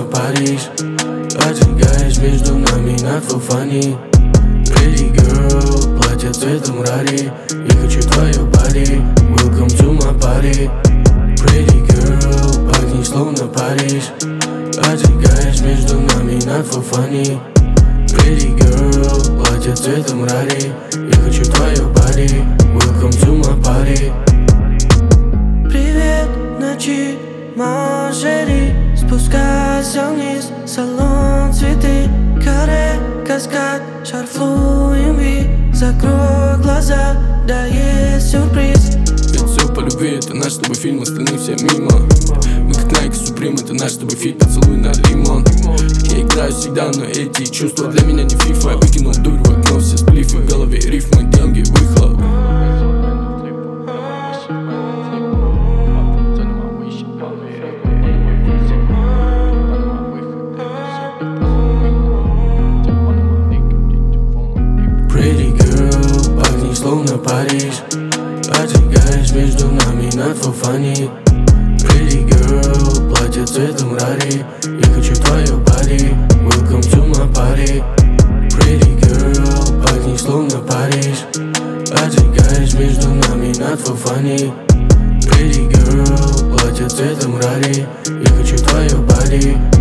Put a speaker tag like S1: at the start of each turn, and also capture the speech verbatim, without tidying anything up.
S1: Париж. Поджигаешь между нами над фуфани. Pretty girl, платье цветом рари. Я хочу твое пари. Welcome to my party. Pretty girl, пахнешь словно Париж. Поджигаешь между нами над фуфани. Pretty girl, платье цветом рари. Я хочу твое пари. Welcome to my party.
S2: Привет, ночи, Моншери. Спускайся вниз, салон, цветы, каре, каскад, шарфлу, имби. Закрой глаза, да есть сюрприз.
S3: Ведь все по любви, это наш с тобой фильм, остальные все мимо. Мы как Nike Supreme, это наш с тобой фит, поцелуй на лимон. Я играю всегда, но эти чувства для меня не фифа. Я выкинул дурь в окно, все сплифы, в голове рифмы, деньги, выхлоп.
S1: Pretty girl, пахнешь словно Париж. Поджигаешь между нами над фуфани. Pretty girl, платье цветом рари. Я хочу твое пари. Welcome to my party. Pretty girl, пахнешь словно Париж. Поджигаешь между нами над фуфани. Pretty girl, платье цветом рари. Я хочу твое пари.